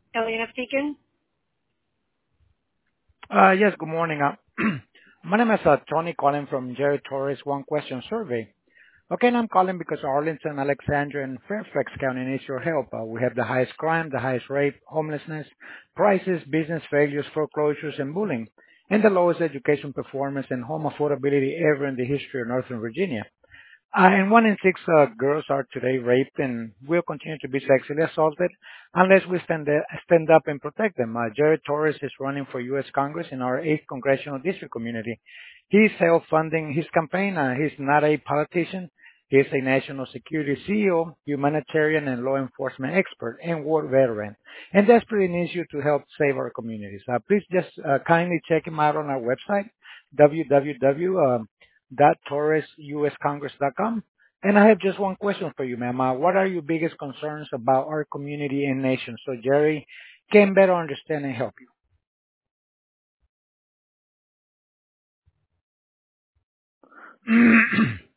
Elena speaking. Yes, good morning. My name is Tony calling from Jerry Torres One Question Survey. Okay, and I'm calling because Arlington, Alexandria, and Fairfax County needs your help. We have the highest crime, the highest rape, homelessness, prices, business failures, foreclosures, and bullying, and the lowest education performance and home affordability ever in the history of Northern Virginia. And 1 in 6 girls are today raped and will continue to be sexually assaulted unless we stand up and protect them. Jared Torres is running for U.S. Congress in our 8th Congressional District community. He's self-funding his campaign. He's not a politician. He's a national security CEO, humanitarian and law enforcement expert, and war veteran, and desperately needs you to help save our communities. Please just kindly check him out on our website, www torresuscongress.com. And I have just one question for you, ma'am. What are your biggest concerns about our community and nation so Jerry can better understand and help you?